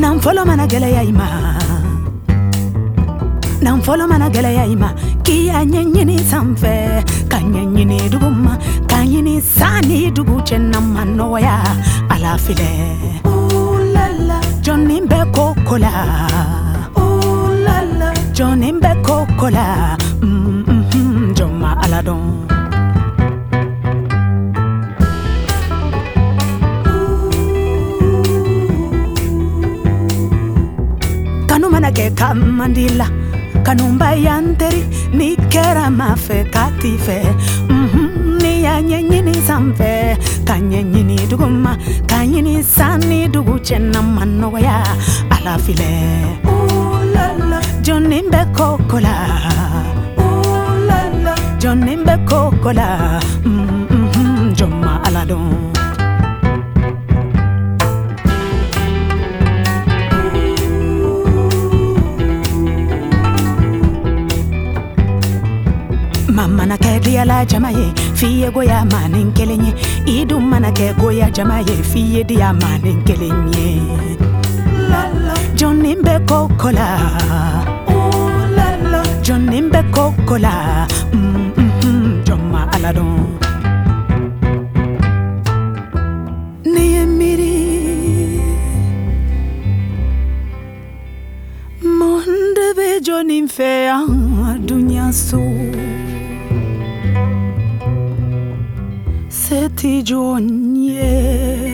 follow mana gele ya ima. Nan follow mana gele ya ima. Ki anyeni samfe, kanyeni duguma, kanyeni sani dugu chenna manoya ala file. Ooh la la, Johnny be kokola. Ooh la la, Johnny be kokola. Joma aladon. Manake kamandila kanumba yanteri ni kera mafe katife ni ya nyenyini samfe kanyenyini duguma kanyini sani dugu chenna manoya ala file. Ooh la la, Johnny be kokola. Ooh la la, Johnny be kokola. Joma aladon. Mana ke diala jamaye fiye goya manin kelenye idu mana ke goya jamaye fiye dia manin kelenye. La la, Johnny be kokola. Oh la la, Johnny be kokola. Joma aladon. Niemiri monde be Johnny fe dunya so. Seti jonye